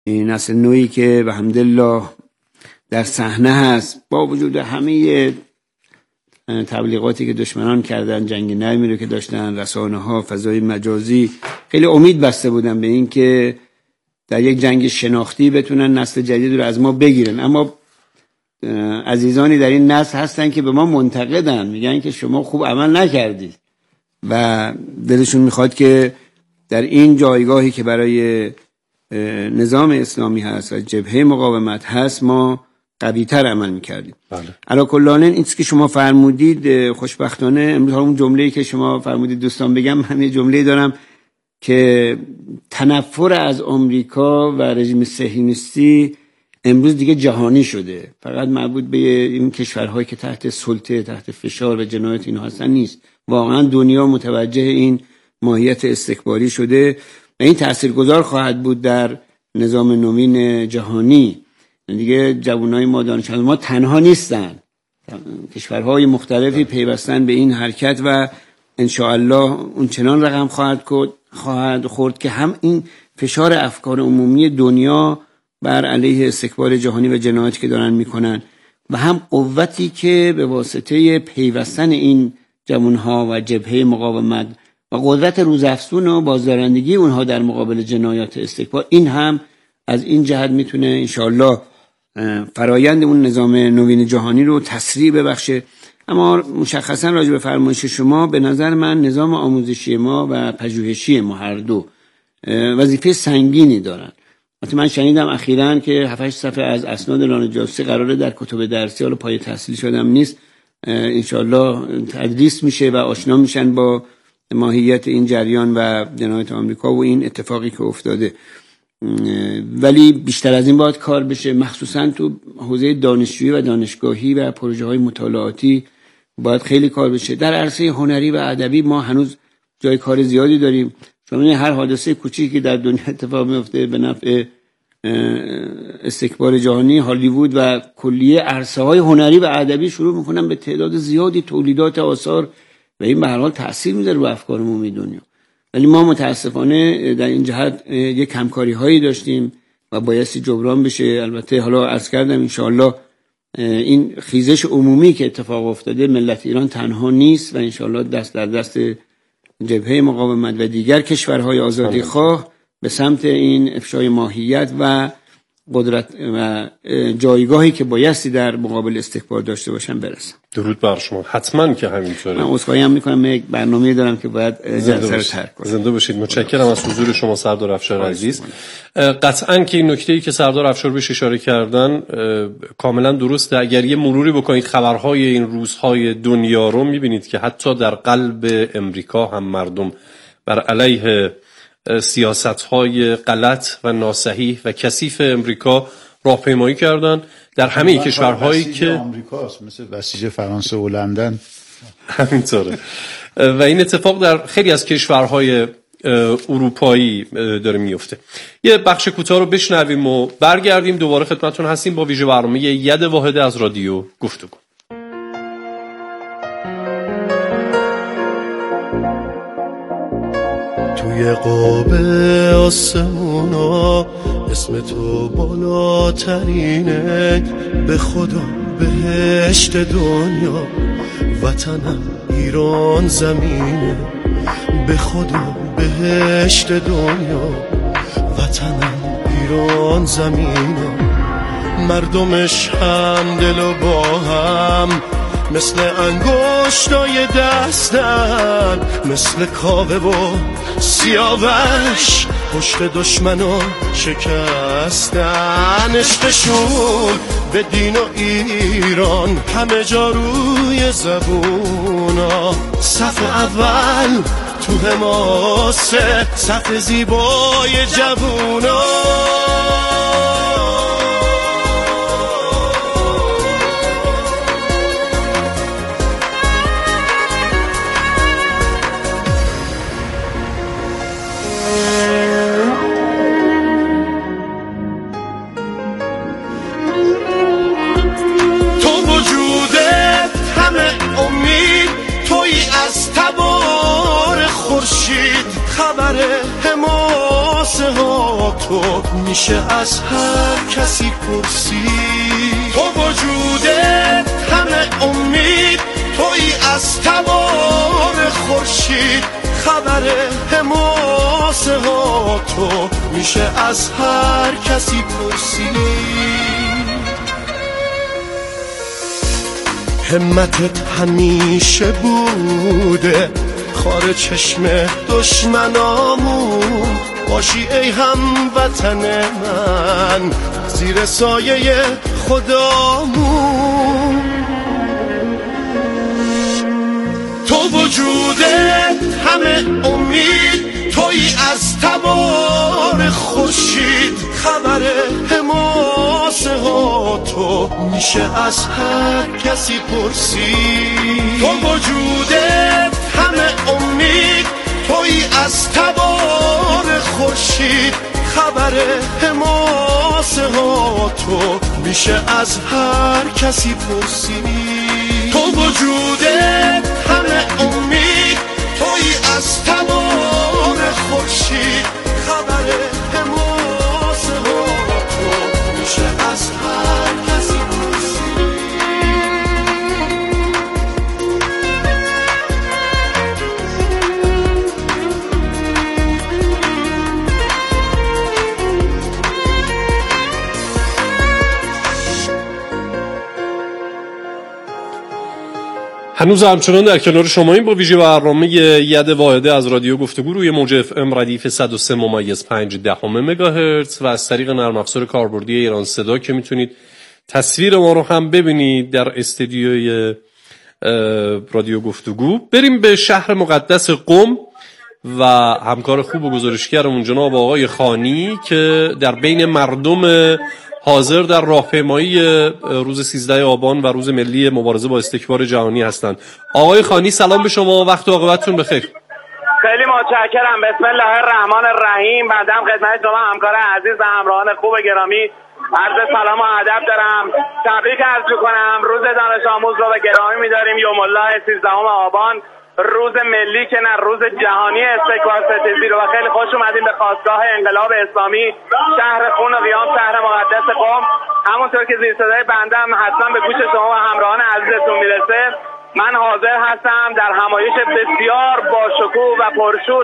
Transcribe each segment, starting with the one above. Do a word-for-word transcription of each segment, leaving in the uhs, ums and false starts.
نسل نوعی که به حمدالله در صحنه هست، با وجود همه تبلیغاتی که دشمنان کردن، جنگ نرمی رو که داشتن، رسانه ها، فضای مجازی، خیلی امید بسته بودن به این که در یک جنگ شناختی بتونن نسل جدید رو از ما بگیرن. اما عزیزانی در این نسل هستن که به ما منتقدن، میگن که شما خوب عمل نکردید و دلشون میخواد که در این جایگاهی که برای نظام اسلامی هست و جبهه مقاومت هست ما قوی‌تر عمل میکردیم. بله. علا کلانه این که شما فرمودید، خوشبختانه امروز اون جمله‌ای که شما فرمودید دوستان بگم، من یه جمله‌ای دارم که تنفر از آمریکا و رژیم صهیونیستی امروز دیگه جهانی شده، فقط مربوط به این کشورهایی که تحت سلطه، تحت فشار و جنایت اینا هستن نیست. واقعا دنیا متوجه این ماهیت استکباری شده و این تاثیرگذار خواهد بود در نظام نوین جهانی. دیگه جوانای ما، دانشمندان ما تنها نیستن، کشورهای مختلفی پیوستن به این حرکت و انشاءالله اون چنان رقم خواهد خواهد خورد که هم این فشار افکار عمومی دنیا بر علیه استکبار جهانی و جنایاتی که دارن میکنن و هم قوتی که به واسطه پیوستن این جوانها و جبهه مقاومت و قدرت روزافزون و بازدارندگی اونها در مقابل جنایات استکبار، این هم از این جهت میتونه انشاءالله فرایند اون نظام نوین جهانی رو تسریع ببخشه. اما مشخصا راجع به فرمایش شما، به نظر من نظام آموزشی ما و پژوهشی ما هر دو وظیفه سنگینی دارن. مثلا من شنیدم اخیراً که هفت هشت صفحه از اسناد لانه جاسوسی قراره در کتب درسی، حالا پای تحصیل شدم نیست، انشاءالله تدریس میشه و آشنا میشن با ماهیت این جریان و جنایات آمریکا و این اتفاقی که افتاده. ولی بیشتر از این باید کار بشه، مخصوصا تو حوزه دانشجویی و دانشگاهی و پروژه های مطالعاتی باید خیلی کار بشه. در عرصه هنری و ادبی ما هنوز جای کار زیادی داریم. چون هر حادثه کوچیکی که در دنیا اتفاق میفته به نفع استکبار جهانی، هالیوود و کلیه عرصه های هنری و ادبی شروع میکنن به تعداد زیادی تولیدات آثار و این به هر حال تاثیر میذاره رو افکار عمومی دنیا. ولی ما متاسفانه در این جهت یک همکاری هایی داشتیم و بایستی جبران بشه. البته حالا عرض کردم انشاءالله این خیزش عمومی که اتفاق افتاده، ملت ایران تنها نیست و انشاءالله دست در دست جبهه مقاومت و دیگر کشورهای آزادی خواه به سمت این افشای ماهیت و قدرت و جایگاهی که بایستی در مقابل استکبار داشته باشن برسن. درود بر شما. حتما که همینطوره. من عذرخواهی هم میکنم، یک برنامه‌ای دارم که باید جلسه رو ترک کنم. زنده باشید. متشکرم از حضور شما سردار افشار عزیز. قطعاً که این نکته‌ای که سردار افشار بهش اشاره کردن کاملا درسته. اگر یه مروری بکنید خبرهای این روزهای دنیا رو، میبینید که حتی در قلب امریکا هم مردم بر علیه سیاست‌های غلط و ناصحیح و کثیف امریکا راهپیمایی کردن در همه کشورهایی که آمریکاست، مثل بسیج فرانسه و لندن همینطوره و این اتفاق در خیلی از کشورهای اروپایی داره میفته. یه بخش کوتاه رو بشنویم و برگردیم دوباره خدمتتون هستیم با ویژه برنامه ید واحده از رادیو گفتگو. توی قاب آسمونا اسم تو بالاترینه، به خدا بهشت دنیا وطنم ایران زمینه، به خدا بهشت دنیا وطنم ایران زمینه، مردمش هم دل و با هم مثل انگشتای دستن، مثل کاوه و سیاوش پشت دشمنو شکستن، عشقشون به دین و ایران همه جا روی زبونا، صف اول تو حماسه، صف زیبای جوونا. خبر حماسه ماسه ها تو میشه از هر کسی پرسید. تو وجودت همه امید، تویی از تمام خورشید. خبر حماسه ها تو میشه از هر کسی پرسید. همتت همیشه بوده خار چشم دشمنامون، باشی ای هموطن من زیر سایه خدامون. تو وجودت همه امید، تویی از تبار خورشید. خبر حماسه ها تو میشه از هر کسی پرسید. تو وجودت همه امید، تویی از تبار خورشید. خبر حماسه ها تو میشه از هر کسی پرسید. تو وجودت همه امید، تویی از تبار خورشید. خبر حماسه ها تو میشه از هر کسی پرسید. هنوز همچنان در کنار شما این با ویژه برنامه ید واحده از رادیو گفتگو روی موج اف ام ردیف صد و سه ممیز پنج دهم مگاهرتز و از طریق نرم افزار کاربردی ایران صدا که میتونید تصویر ما رو هم ببینید در استودیوی رادیو گفتگو. بریم به شهر مقدس قم و همکار خوب و گزارشگرمون جناب آقای خانی که در بین مردم حاضر در راهپیمایی روز سیزده آبان و روز ملی مبارزه با استکبار جهانی هستند. آقای خانی سلام به شما، وقت و عاقبتتون بخیر. خیلی متشکرم. بسم الله الرحمن الرحیم. بعدم خدمت شما همکار عزیز و همراهان خوب گرامی عرض سلام و ادب دارم. تبریک عرض می‌کنم. روز دانش آموز رو به گرامی می‌داریم. یوم الله سیزدهم آبان، روز ملی که نه روز جهانی استکبار ستیزی رو. و خیلی خوش اومدیم به خاستگاه انقلاب اسلامی، شهر خون و قیام، شهر مقدس قم. همونطور که زیر صدای بنده هم حتما به گوش شما و همراهان عزیزتون میرسه، من حاضر هستم در همایش بسیار با شکوه و پرشور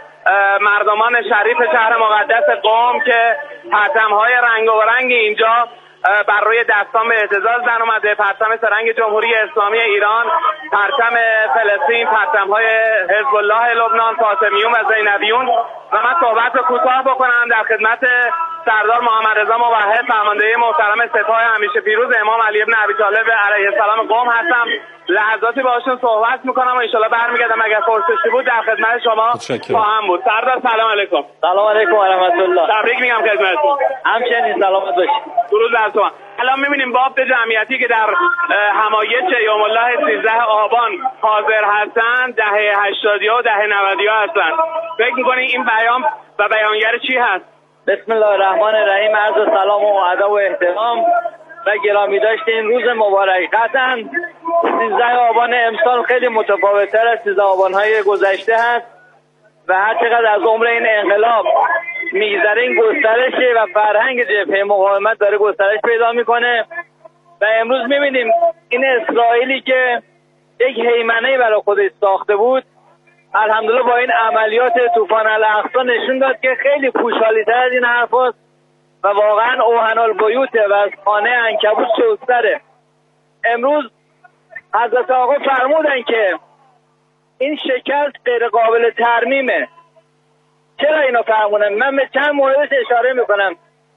مردمان شریف شهر مقدس قم که پرچم‌های رنگ و رنگ اینجا بر روی دستان به اعتزاز زن اومده. پرچم سرنگ جمهوری اسلامی ایران، پرچم فلسطین، پرچم‌های حزب الله لبنان، فاطمیون و زینبیون. و من صحبت رو کوتاه بکنم در خدمت سردار محمد رضا موحد، فرمانده محترم سپاه همیشه پیروز امام علی ابن ابی طالب علیه السلام قم هستم. لحظاتی باشون صحبت میکنم و ان شاءالله برمیگردم اگر فرصتی بود در خدمت شما خواهم بود. سردار سلام علیکم. سلام علیکم و رحمت الله. تبریک میگم خدمتتون. همچنین سلامت باشید. درود بر شما. الان میبینیم بافت جمعیتی که در همایش یوم الله سیزده آبان حاضر هستند دهه هشتادی و دهه نودی هستند. فکر میکنید این بیان و بیانگر چی هست؟ بسم الله الرحمن الرحیم. عرض سلام و ادب و احترام و گرامی داشتین روز مبارک. قطعاً سیزده آبان امسال خیلی متفاوت‌تر از سیزده آبان‌های گذشته هست و هر چقدر از عمر این انقلاب میگذره این گسترشه و فرهنگ جبهه مقاومت داره گسترش پیدا میکنه. و امروز میبینیم این اسرائیلی که یک هیمنه‌ای برای خودش ساخته بود، الحمدلله با این عملیات طوفان الاقصی نشون داد که خیلی خوشحالی‌تر از این حرف هست و واقعا اوهن البیوته و از خانه عنکبوت شستره. امروز حضرت آقا فرمودن که این شکست غیر قابل ترمیمه. چرا اینو فرمونن؟ من به چند موردش اشاره میکنم.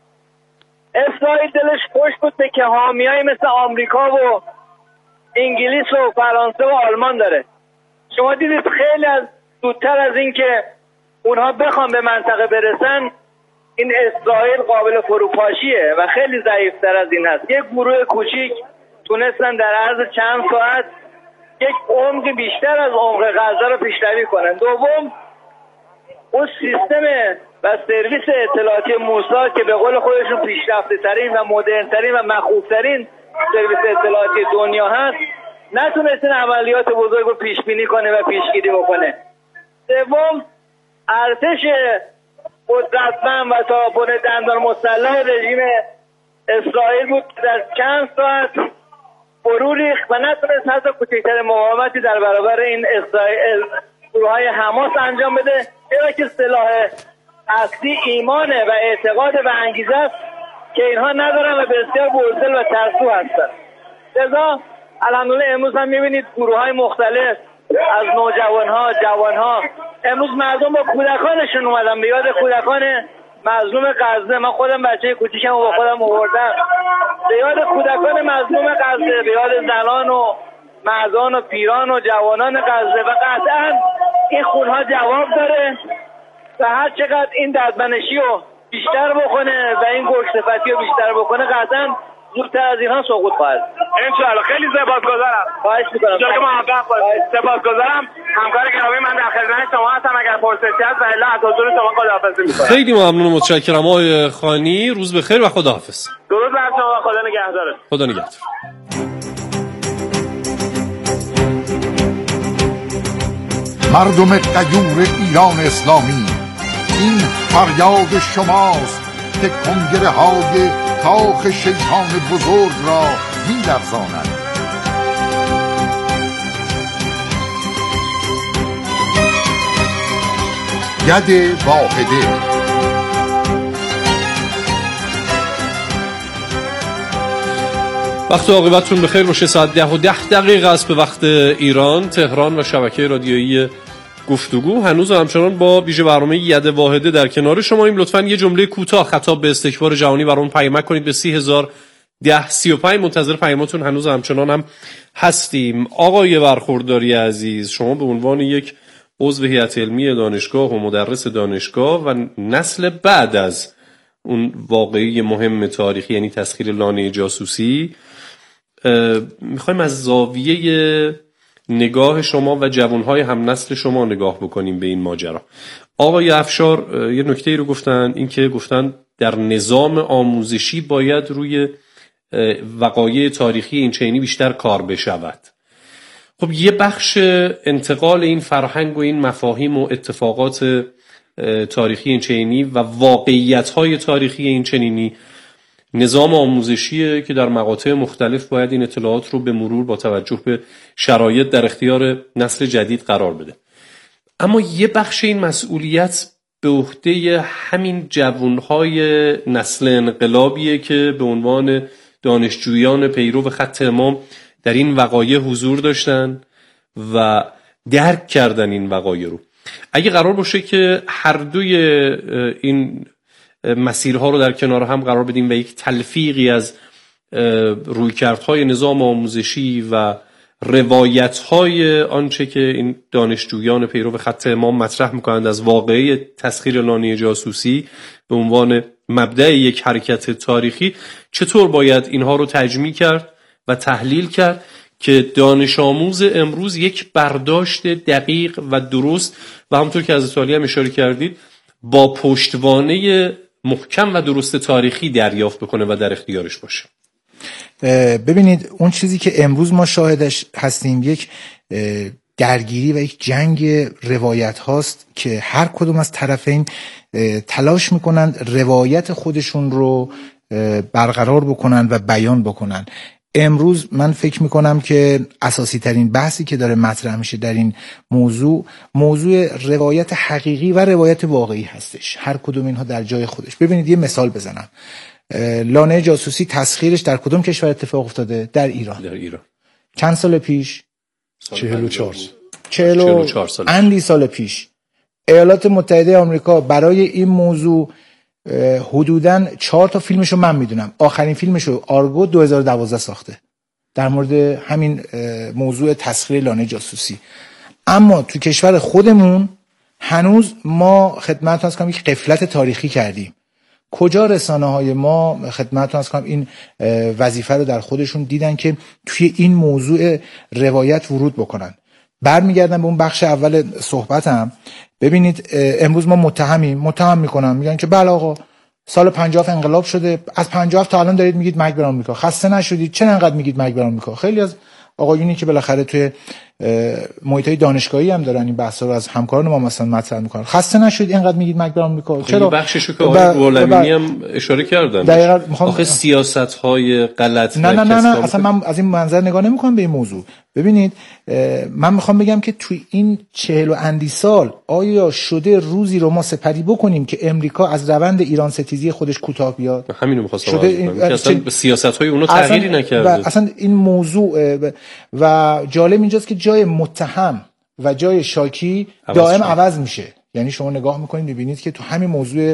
اسرائیل دلش خوش بود به که حامیایی مثل آمریکا و انگلیس و فرانسه و آلمان داره. شما دیدید خیلی از زودتر از این که اونها بخوان به منطقه برسن، این اسرائیل قابل فروپاشیه و خیلی ضعیفتر از این هست. یک گروه کوچیک تونستن در عرض چند ساعت یک عمق بیشتر از عمق غزه رو پیشروی کنن. دوم، اون سیستم و سرویس اطلاعاتی موساد که به قول خودشون پیشرفته ترین و مدرن ترین و مخوف ترین سرویس اطلاعاتی دنیا هست، نتونست این عملیات بزرگ رو پیش بینی کنه و پیشگیری بکنه. سوم، ارتش قدرتمند و تا بن دندان مسلح رژیم اسرائیل بود که در چند ساعت فرو ریخت و نتونست حتی کوچکترین مقاومتی در برابر این اسرائیل گروه‌های حماس انجام بده، چرا که سلاح اصلی ایمانه و اعتقاد و انگیزه است که اینها ندارن و بسیار بزدل و ترسو هستن. لذا الحمدلله امروز هم میبینید گروه‌های مختلف از نوجوان‌ها، جوان‌ها امروز مردم با کودکانشون اومدن به یاد کودکان مظلوم غزه. من خودم بچه کوچیکم رو با خودم آوردم به یاد کودکان مظلوم غزه، به یاد زنان و مردان و پیران و جوانان غزه و قطعا این خونها جواب داره و هر چقدر این دردمنشی رو بیشتر بکنه و این گرگ‌صفتی رو بیشتر بکنه قطعا زودتر از اینها سقوط خواهد. انشاءالله. خیلی سپاسگزارم. خواهش می‌کنم. جای ما موفق باشید. سپاسگزارم. همکار گرامی من در خدمت شما هستم. اگر پرسشی هست و الا از حضور شما خداحافظی می‌کنم. خیلی ممنون، متشکرم آقای خانی. روز بخیر و خداحافظ. درود بر شما. خدا نگهدارت. خدا نگهدار. مردم غیور ایران اسلامی، این فریاد شماست که کنگره های کاخ شیطان بزرگ را می لرزاند. ید واحده. وقت عاقبتتون بخیر باشه. ساعت ده و ده دقیقه است به وقت ایران، تهران و شبکه رادیویی گفتگو. هنوز همچنان با ویژه برنامه ید واحده در کنار شماییم. لطفاً یه جمله کوتاه خطاب به استکبار جهانی برامون پیامک کنید به سی هزار ده سی و پنج. منتظر پیاماتون هنوز همچنان هم هستیم. آقای برخورداری عزیز، شما به عنوان یک عضو هیئت علمی دانشگاه و مدرس دانشگاه و نسل بعد از اون واقعی مهم تاریخی یعنی تسخیر لانه جاسوسی، میخوایم از زاویه نگاه شما و جوانهای هم نسل شما نگاه بکنیم به این ماجرا. آقای افشار یه نکته ای رو گفتن، این که گفتن در نظام آموزشی باید روی وقایع تاریخی این چنینی بیشتر کار بشود. خب یه بخش انتقال این فرهنگ و این مفاهیم و اتفاقات تاریخی این چنینی و واقعیت‌های تاریخی این چنینی نظام آموزشیه که در مقاطع مختلف باید این اطلاعات رو به مرور با توجه به شرایط در اختیار نسل جدید قرار بده. اما یه بخش این مسئولیت به عهده همین جوانهای نسل انقلابیه که به عنوان دانشجویان پیرو خط امام در این وقایع حضور داشتن و درک کردن این وقایع رو. اگه قرار باشه که هر دوی این مسیرها رو در کنار هم قرار بدیم و یک تلفیقی از رویکردهای نظام آموزشی و روایت‌های آنچه که این دانشجویان پیرو خط امام مطرح می‌کنند از واقعه تسخیر لانه جاسوسی به عنوان مبدأ یک حرکت تاریخی، چطور باید اینها رو تجمیع کرد و تحلیل کرد که دانش آموز امروز یک برداشت دقیق و درست و همونطور که از سوالی هم اشاره کردید با پشتوانه محکم و درست تاریخی دریافت بکنه و در اختیارش باشه. ببینید اون چیزی که امروز ما شاهدش هستیم یک درگیری و یک جنگ روایت هاست که هر کدوم از طرفین تلاش میکنند روایت خودشون رو برقرار بکنن و بیان بکنن. امروز من فکر میکنم که اساسی ترین بحثی که داره مطرح میشه در این موضوع موضوع روایت حقیقی و روایت واقعی هستش، هر کدوم اینها در جای خودش. ببینید یه مثال بزنم، لانه جاسوسی تسخیرش در کدوم کشور اتفاق افتاده؟ در ایران. در ایران. چند سال پیش؟ چهل و چهار چهل و چهار سال اندی سال پیش ایالات متحده آمریکا برای این موضوع حدوداً چهار تا فیلمشو من میدونم. آخرین فیلمشو آرگو دو هزار و دوازده ساخته در مورد همین موضوع تسخیر لانه جاسوسی. اما تو کشور خودمون هنوز ما خدمتتون عرض کنم یک غفلت تاریخی کردیم. کجا رسانه های ما خدمتتون عرض کنم این وظیفه رو در خودشون دیدن که توی این موضوع روایت ورود بکنن. برمیگردم به اون بخش اول صحبتم. ببینید امروز ما متهمیم، متهم میکنن، میگن که بله آقا سال پنجاه انقلاب شده، از پنجاه تا الان دارید میگید مرگ بر آمریکا، خسته نشدید؟ چرا انقدر میگید مرگ بر آمریکا؟ خیلی از آقایونی که بالاخره توی محیطای دانشگاهی هم دارن این بحثا رو از همکاران ما مثلا مطرح میکنن. خسته نشید اینقدر میگید مرگ بر آمریکا. چرا بخششو که آقای رولوینی هم اشاره کردن دقیقاً آخه سیاست‌های غلط نه نه نه نه اصلا من از این منظر نگاه نمیکنم به این موضوع. ببینید من میخوام بگم که توی این چهل و اندی سال آیا شده روزی رو ما سپری بکنیم که امریکا از روند ایران ستیزی خودش کوتاه بیاد؟ همینو می‌خواستم بگم که اصلا سیاست‌های اونو تغییری نکرده. اصلا این موضوع و جالب اینجاست که جای متهم و جای شاکی دائم عوض میشه. یعنی شما نگاه میکنید میبینید که تو همین موضوع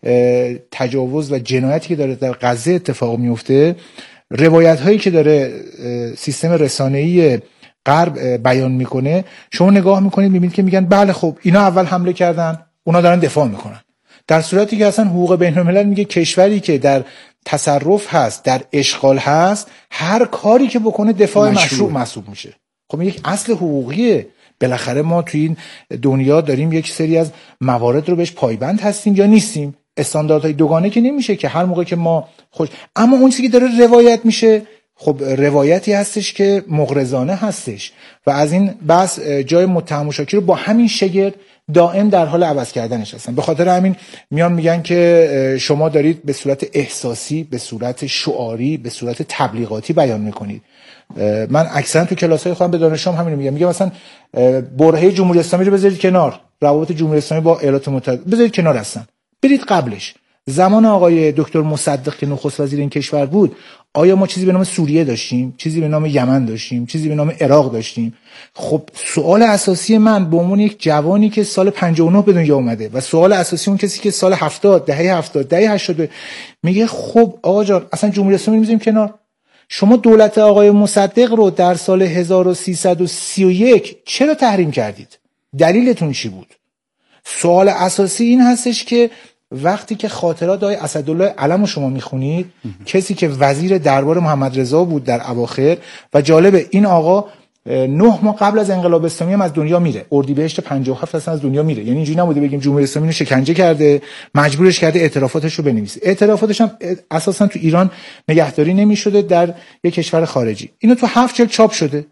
تجاوز و جنایتی که داره در غزه اتفاق میفته، روایت هایی که داره سیستم رسانه‌ای غرب بیان میکنه، شما نگاه میکنید میبینید که میگن بله خب اینا اول حمله کردن، اونا دارن دفاع میکنن، در صورتی که اصلا حقوق بین الملل میگه کشوری که در تصرف هست، در اشغال هست، هر کاری که بکنه دفاع مشروع محسوب میشه. خب این یک اصل حقوقیه. بالاخره ما توی این دنیا داریم یک سری از موارد رو بهش پایبند هستیم یا نیستیم. استانداردهای دوگانه که نمیشه که هر موقع که ما خوش، اما اون چیزی که داره روایت میشه خب روایتی هستش که مغرضانه هستش و از این بحث جای متهم و شاکی رو با همین شگرد دائم در حال عوض کردنش هستن. به خاطر همین میان میگن که شما دارید به صورت احساسی، به صورت شعاری، به صورت تبلیغاتی بیان میکنید. من اکثرا تو کلاس‌های خودم به دانشجوام همین میگم، میگم مثلا برهه جمهوری اسلامی رو بذارید کنار، روابط جمهوری اسلامی با ایالات متحده بذارید کنار هستن، برید قبلش زمان آقای دکتر مصدق که نخست وزیر این کشور بود، آیا ما چیزی به نام سوریه داشتیم؟ چیزی به نام یمن داشتیم؟ چیزی به نام عراق داشتیم؟ خب سوال اساسی من به عنوان یک جوانی که سال پنجاه و نه به دنیا اومده و سوال اساسی اون کسی که سال هفتاد، دهه هفتاد، دهه هشتاد میگه خب آقا جان اصلا جمهوری اسلامی میذاریم کنار. شما دولت آقای مصدق رو در سال هزار و سیصد و سی و یک چرا تحریم کردید؟ دلیلتون چی بود؟ سوال اساسی این هستش که وقتی که خاطرات آقای اسدالله علم رو شما میخونید، کسی که وزیر دربار محمد رضا بود در اواخر و جالبه این آقا نه ماه قبل از انقلاب اسلامی هم از دنیا میره، اردیبهشت پنجاه و هفت اصلا از دنیا میره. یعنی اینجوری نبوده بگیم جمهوری اسلامی رو شکنجه کرده، مجبورش کرده اعترافاتش رو بنویسه. اعترافاتش هم اساسا تو ایران نگهداری نمیشده، در یک کشور خارجی. اینو تو هفت جلد چاپ شده.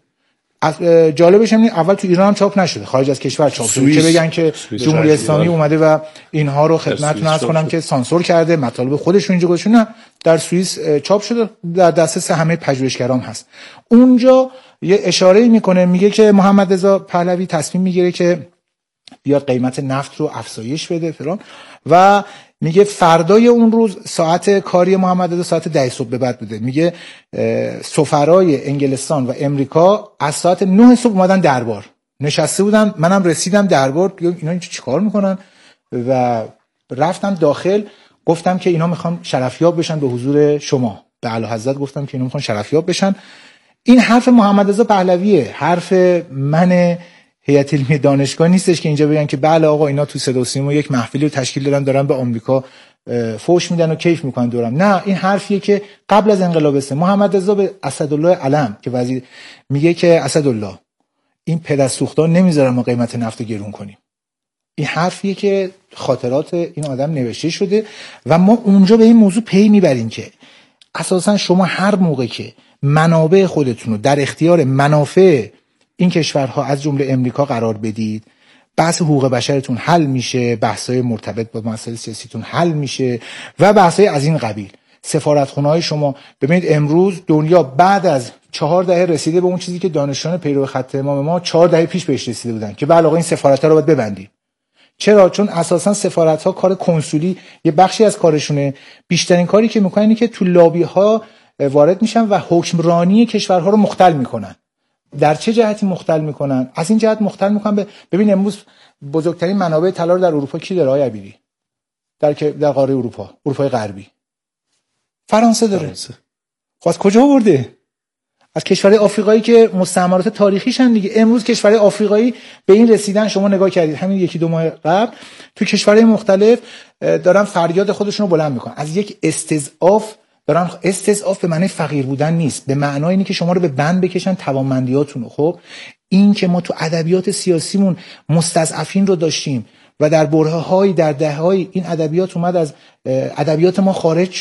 جالبش اینه اول تو ایران هم چاپ نشده، خارج از کشور چاپ شده که بگن که جمهوری اسلامی اومده و اینها رو خدمتتون عرض کنم که سانسور کرده، مطالب خودش رو اینجا گذاشته. نه، در سوئیس چاپ شده، در دسترس همه پژوهشگران هست. اونجا یه اشاره‌ای میکنه، میگه که محمد رضا پهلوی تصمیم میگیره که بیاد قیمت نفت رو افزایش بده فلان و میگه فردای اون روز ساعت کاری محمد رضا ساعت ده صبح به بعد بوده. میگه سفرای انگلستان و امریکا از ساعت نه صبح اومدن دربار، نشسته بودن، منم رسیدم دربار، اینا اینجا چیکار میکنن و رفتم داخل، گفتم که اینا میخوان شرفیاب بشن به حضور شما، به اعلیحضرت گفتم که اینا میخوان شرفیاب بشن. این حرف محمد رضا پهلویه، حرف من هیئت علمی دانشگاه نیستش که اینجا بگن که بله آقا اینا تو صدا و سیما یک محفلی رو تشکیل دادن دارن به آمریکا فوش میدن و کیف میکنن دورم. نه، این حرفیه که قبل از انقلاب اسلامی محمد رضا به اسدالله علم که وزیر میگه که اسدالله این پدرسوختان نمیذارن ما قیمت نفت گرون کنیم. این حرفیه که خاطرات این آدم نوشته شده و ما اونجا به این موضوع پی میبریم که اساسا شما هر موقع که منابع خودتون رو در اختیار منافع این کشورها از جمله امریکا قرار بدید، بحث حقوق بشرتون حل میشه، بحث‌های مرتبط با مسائل سیاسیتون حل میشه و بحث‌های از این قبیل. سفارتخونه‌های شما ببینید امروز دنیا بعد از چهار دهه رسیده به اون چیزی که دانشجویان پیرو خط امام ما چهار دهه پیش بهش رسیده بودن که بله آقا این سفارت‌ها رو باید ببندیم. چرا؟ چون اساسا سفارت‌ها کار کنسولی یه بخشی از کارشونه، بیشترین کاری که میکنن اینه که تو لابی‌ها وارد میشن و حکمرانی کشورها رو مختل میکنن. در چه جهتی مختل میکنن؟ از این جهت مختل میکنن به... ببین امروز بزرگترین منابع طلا رو در اروپا کی داره آقای عبیری؟ در در قاره اروپا، اروپای غربی. فرانسه داره. فرانسه. خب از کجا آورده؟ از کشورهای آفریقایی که مستعمرات تاریخیشن دیگه. امروز کشورهای آفریقایی به این رسیدن، شما نگاه کردید همین یکی دو ماه قبل تو کشورهای مختلف دارن فریاد خودشون رو بلند میکنن از یک استضعاف. دارن استضعاف به معنی فقیر بودن نیست، به معنای اینه که شما رو به بند بکشن توانمندیاتون رو. خب این که ما تو ادبیات سیاسیمون مستضعفین رو داشتیم و در برهه‌های در دهه‌های این ادبیات اومد از ادبیات ما خارج شد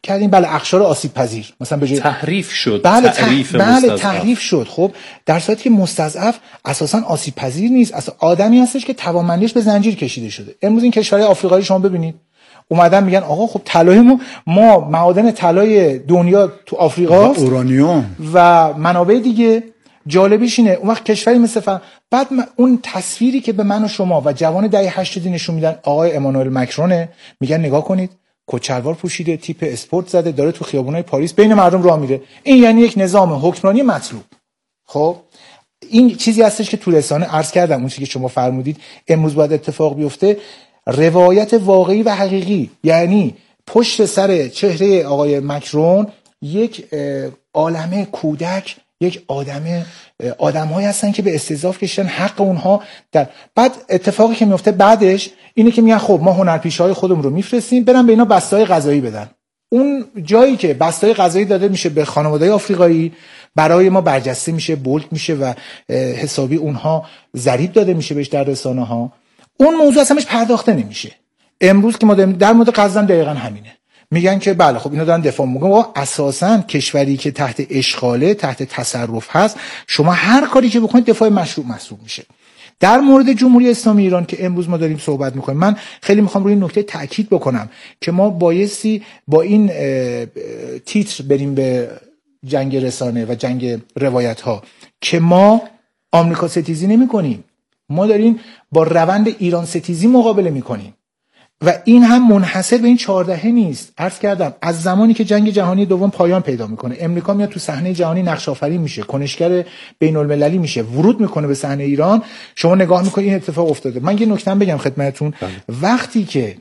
کردیم بله اقشار آسیب پذیر مثلا به جای تحریف شد بله تعریف بله مستضعف. تحریف شد. خب در صورتی که مستضعف اساسا آسیب پذیر نیست، اصلا آدمی هستش که توانمندیش به زنجیر کشیده شده. امروز این کشورهای آفریقایی شما ببینید اومدن میگن آقا خب طلای ما ما معادن طلای دنیا تو آفریقا و اورانیوم و منابع دیگه. جالبیش اینه اون وقت کشوری مثل فن... بعد اون تصویری که به من و شما و جوان دهه هشتاد نشون میدن آقای امانوئل مکرونه، میگن نگاه کنید کچلوار پوشیده، تیپ اسپورت زده، داره تو خیابونای پاریس بین مردم راه میره. این یعنی یک نظام حکمرانی مطلوب. خب این چیزی هستش که تو رسانه عرض کردم، اون چیزی که شما فرمودید امروز باید اتفاق بیفته، روایت واقعی و حقیقی. یعنی پشت سر چهره آقای مکرون یک عالمه کودک، یک آدم آدم‌هایی هستن که به استضعاف کشیدن، حق اونها در. بعد اتفاقی که میفته بعدش اینه که میگن خب ما هنرپیشه‌های خودمون رو میفرستیم برن به اینا بسته‌های غذایی بدن. اون جایی که بسته‌های غذایی داده میشه به خانواده‌های آفریقایی برای ما برجسته میشه، بولد میشه و حسابی اونها ضریب داده میشه بهش در رسانه‌ها. اون موضوع اصلاش پرداخته نمیشه. امروز که ما در مورد غزه دقیقاً همینه. میگن که بله خب اینا دارن دفاع میکنن. و اساساً کشوری که تحت اشغاله، تحت تصرف هست، شما هر کاری که بکنید دفاع مشروع محسوب میشه. در مورد جمهوری اسلامی ایران که امروز ما داریم صحبت میکنیم، من خیلی میخوام روی این نکته تاکید بکنم که ما بایستی با این تیتر بریم به جنگ رسانه و جنگ روایت ها که ما آمریکا ستیزی نمیکنیم، ما داریم با روند ایران ستیزی مقابله میکنیم و این هم منحصر به این چهار دهه نیست. عرض کردم از زمانی که جنگ جهانی دوم پایان پیدا میکنه، امریکا میاد تو صحنه جهانی نقش آفرین میشه، کنشگر بین المللی میشه، ورود میکنه به صحنه ایران. شما نگاه میکنید این اتفاق افتاده. من یه نکته بگم خدمتتون، وقتی که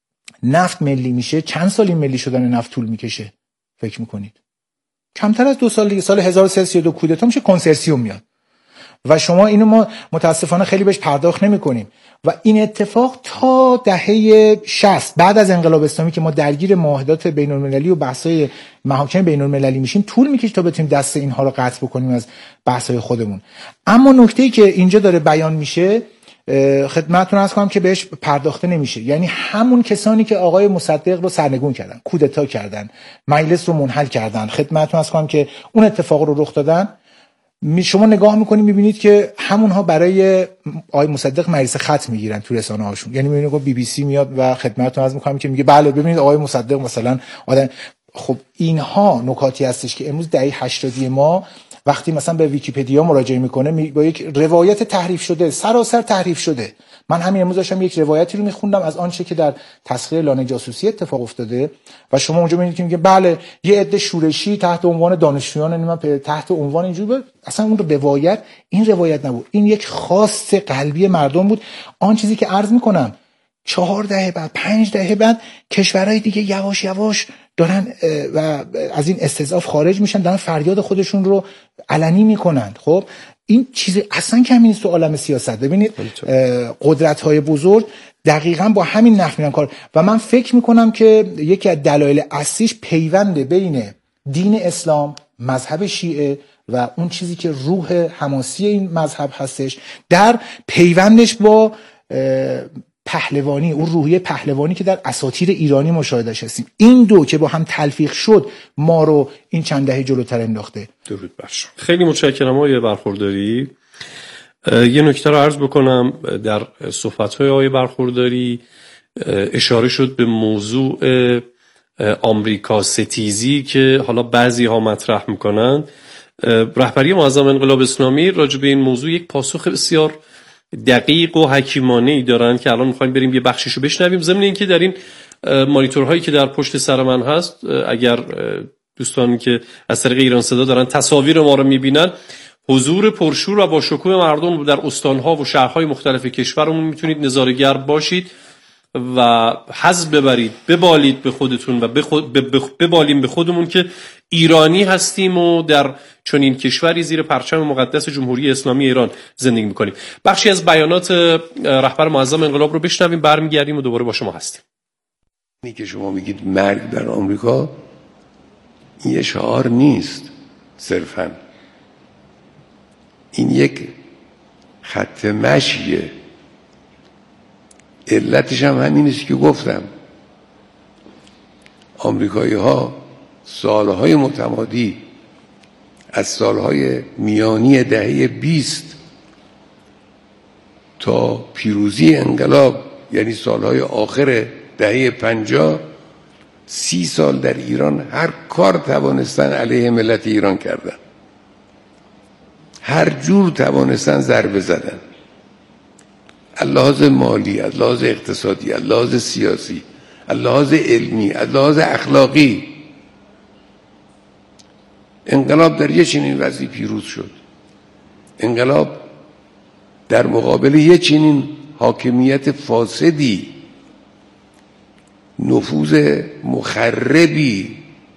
نفت ملی میشه، چند سال این ملی شدن نفت طول میکشه فکر میکنید؟ کمتر از دو سال دیگه، سال هزار و سیصد و سی و دو کودتا میشه، کنسرسیوم میاد و شما اینو ما متاسفانه خیلی بهش پرداخت نمی‌کنیم و این اتفاق تا دهه شصت بعد از انقلاب اسلامی که ما درگیر معاهدات بین‌المللی و بحث‌های محاکم بین‌المللی میشیم طول می‌کشه تا بتونیم دست اینها رو قطع بکنیم از بحث‌های خودمون. اما نکته‌ای که اینجا داره بیان میشه خدمتتون عرض کنم که بهش پرداخته نمیشه. یعنی همون کسانی که آقای مصدق رو سرنگون کردن، کودتا کردن، مجلس رو منحل کردن، خدمتتون عرض کنم که اون اتفاق رو رخ دادن، شما نگاه میکنید میبینید که همونها برای آقای مصدق مریض خط میگیرن تو رسانه هاشون. یعنی میبینید که بی بی سی میاد و خدمتتون عرض میکنم که میگه بله ببینید آقای مصدق مثلا آدم. خب اینها نکاتی هستش که امروز دهه هشتادی ما وقتی مثلا به ویکی‌پدیا مراجعه میکنه با یک روایت تحریف شده، سراسر تحریف شده. من همین امروز داشتم یک روایتی رو میخوندم از آنچه که در تسخیر لانه جاسوسی اتفاق افتاده و شما اونجا میبینید که میگه بله یه عده شورشی تحت عنوان دانشجویان نمیدونم تحت عنوان اینجوری بود. اصلا اون روایت این روایت نبود، این یک خواست قلبی مردم بود. آن چیزی که عرض میکنم چهار دهه بعد، پنج دهه بعد کشورهای دیگه یواش یواش دارن و از این استضعاف خارج میشن، دارن فریاد خودشون رو علنی میکنن. خب این چیز اصلا کمی نیست تو عالم سیاست. ببینید قدرت‌های بزرگ دقیقاً با همین نحو میرن کار و من فکر میکنم که یکی از دلایل اصلیش پیوند بین دین اسلام، مذهب شیعه و اون چیزی که روح حماسی این مذهب هستش در پیوندش با پهلوانی، اون روحیه پهلوانی که در اساطیر ایرانی مشاهدهش هستیم. این دو که با هم تلفیق شد ما رو این چند دهه جلوتر انداخته. درود بر شما. خیلی متشکرم آقای برخورداری. یه نکته رو عرض بکنم، در صحبت‌های آقای برخورداری اشاره شد به موضوع آمریکا ستیزی که حالا بعضی ها مطرح میکنن. رهبری معظم انقلاب اسلامی راجع به این موضوع یک پاسخ بسیار دقیق و حکیمانه‌ای دارن که الان می‌خوایم بریم یه بخشیشو بشنویم. ضمن اینکه در این مانیتورهایی که در پشت سر من هست، اگر دوستانی که از طریق ایران صدا دارن تصاویر ما رو می‌بینن، حضور پرشور و با شکوه مردم در استان‌ها و شهرهای مختلف کشورمون میتونید نظاره‌گر باشید و حظ ببرید، ببالید به خودتون و بخود ببالیم به خودمون که ایرانی هستیم و در چنین کشوری زیر پرچم مقدس جمهوری اسلامی ایران زندگی میکنیم. بخشی از بیانات رهبر معظم انقلاب رو بشنویم، برمیگردیم و دوباره با شما هستیم. اینی که شما میگید مرگ در آمریکا، این یه شعار نیست صرفاً، این یک خط مشیه. علتش هم همین است که گفتم. آمریکایی ها سالهای متمادی از سالهای میانی دهه بیست تا پیروزی انقلاب، یعنی سالهای آخر دهه پنجاه، سی سال در ایران هر کار توانستن علیه ملت ایران کردن، هر جور توانستن ضربه زدن، از لحاظ مالی، از لحاظ اقتصادی، از لحاظ سیاسی، از لحاظ علمی، از لحاظ اخلاقی. انقلاب در یه چنین وضعی پیروز شد. انقلاب در مقابل یه چنین حاکمیت فاسدی، نفوذ مخربی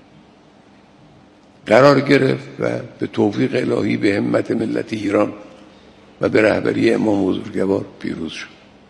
قرار گرفت و به توفیق الهی به همت ملت ایران و به رهبری امام بزرگوار پیروز شد.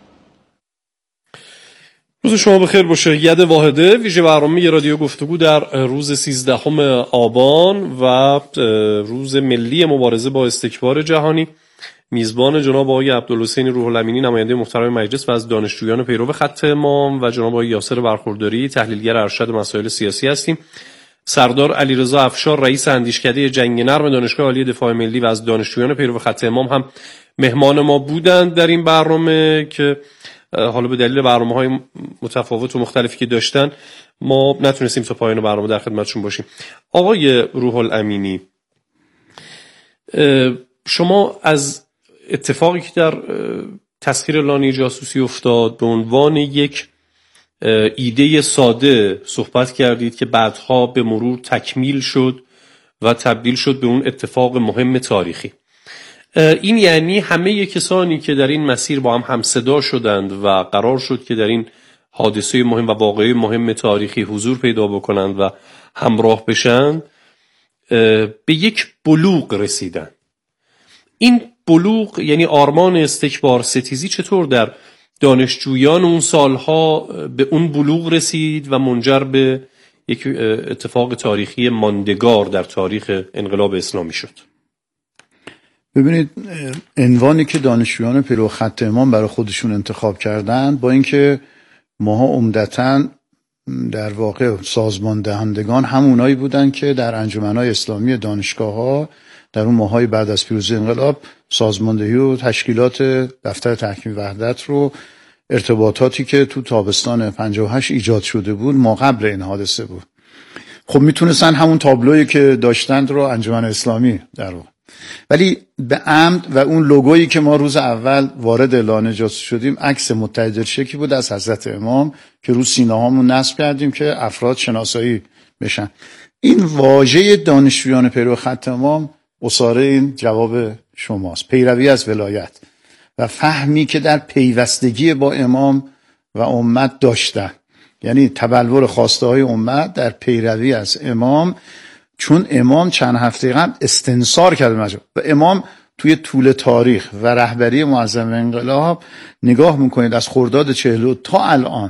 روز شما بخیر باشه. ید واحده، ویژه برنامه رادیو گفتگو در روز سیزدهم آبان و روز ملی مبارزه با استکبار جهانی. میزبان جناب آقای عبدالحسین روح الامینی، نماینده محترم مجلس و از دانشجویان پیرو خط امام، و جناب آقای یاسر برخورداری، تحلیلگر ارشد مسائل سیاسی هستیم. سردار علیرضا افشار، رئیس اندیشکده جنگ نرم دانشگاه عالی دفاع ملی و از دانشجویان پیرو خط امام هم مهمان ما بودند در این برنامه که حالا به دلیل برنامه‌های متفاوت و مختلفی که داشتن ما نتونستیم تا پایان برنامه در خدمتشون باشیم. آقای روح الامینی، شما از اتفاقی که در تسخیر لانه جاسوسی افتاد به عنوان یک ایده ساده صحبت کردید که بعدها به مرور تکمیل شد و تبدیل شد به اون اتفاق مهم تاریخی. این یعنی همه کسانی که در این مسیر با هم همصدا شدند و قرار شد که در این حادثه مهم و واقعه مهم تاریخی حضور پیدا بکنند و همراه بشند، به یک بلوغ رسیدند. این بلوغ یعنی آرمان استکبار ستیزی چطور در دانشجویان اون سالها به اون بلوغ رسید و منجر به یک اتفاق تاریخی ماندگار در تاریخ انقلاب اسلامی شد؟ ببینید، عنوانی که دانشجویان پیرو خط امام برای خودشون انتخاب کردن، با اینکه ماها عمدتاً در واقع سازمان دهندگان همونایی بودن که در انجمن‌های اسلامی دانشگاه‌ها در اون ماهای بعد از پیروزی انقلاب سازماندهی و تشکیلات دفتر تحکیم وحدت رو، ارتباطاتی که تو تابستان پنجاه و هشت ایجاد شده بود ما قبل این حادثه بود. خب میتونستن همون تابلویی که داشتند رو انجمن اسلامی در واقع، ولی به عمد و اون لوگویی که ما روز اول وارد لانه جاسوس شدیم عکس متحدالشکلی بود از حضرت امام که رو سینه هامون نصب کردیم که افراد شناسایی بشن. این واژه دانشجویان پیرو خط امام اصاره این جواب شماست. پیروی از ولایت و فهمی که در پیوستگی با امام و امت داشتن، یعنی تبلور خواسته های امت در پیروی از امام، چون امام چند هفته قبل استنصار کرده مجموع و امام توی طول تاریخ و رهبری معظم انقلاب نگاه میکنید از خرداد چهل تا الان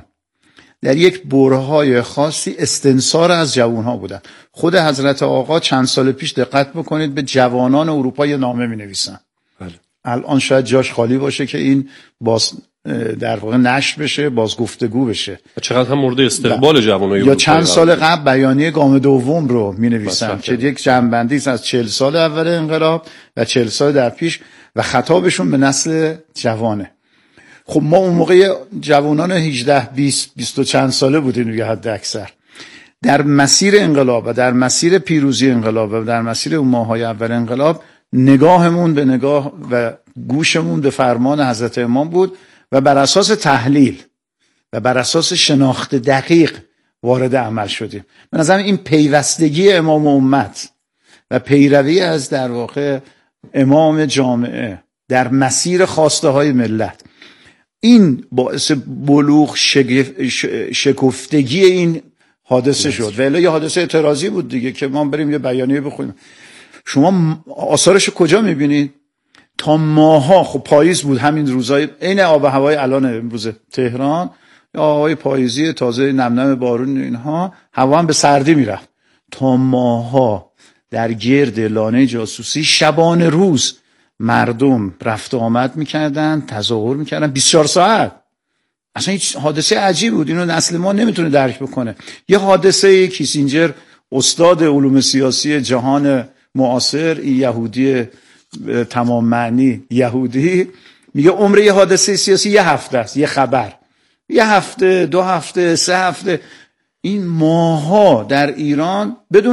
در یک برههای خاصی استنصار از جوانها بودن. خود حضرت آقا چند سال پیش دقت بکنید به جوانان اروپا یه نامه می نویسن. بله. الان شاید جاش خالی باشه که این باز در واقع نشر بشه، باز گفتگو بشه. چقدر هم مورد استقبال جوانای یا چند سال قبل بیانیه گام دوم رو می نویسن که یک جنبندی است از چهل سال اول انقلاب و چهل سال در پیش و خطابشون به نسل جوانه. خب ما اون موقع جوانان هجده بیست بیست و چند ساله بودیم دیگه، حد اکثر در مسیر انقلاب و در مسیر پیروزی انقلاب و در مسیر اون ماهای اول انقلاب نگاهمون به نگاه و گوشمون به فرمان حضرت امام بود و بر اساس تحلیل و بر اساس شناخت دقیق وارد عمل شدیم. به نظرم این پیوستگی امام و امت و پیروی از در واقع امام جامعه در مسیر خواسته های ملت، این باعث بلوغ شکفتگی این حادثه شد. ولی یه حادثه اعتراضی بود دیگه که ما بریم یه بیانیه بخونیم. شما آثارش کجا میبینید؟ تا ماها، خب پاییز بود، همین روزای عین آب و هوای الان امروز تهران، یا هوای پاییزی تازه نمنم بارون، اینها هوا هم به سردی میرفت. تا ماها در گرد لانه جاسوسی شبانه روز مردم رفت و آمد میکردن، تظاهر میکردن بیست و چهار ساعت. اصلا هیچ حادثه عجیب بود، اینو نسل ما نمیتونه درک بکنه. یه حادثه کیسینجر استاد علوم سیاسی جهان معاصر، این یهودی تمام معنی یهودی، میگه عمر یه حادثه سیاسی یه هفته است، یه خبر یه هفته، دو هفته، سه هفته. این ماها در ایران بدون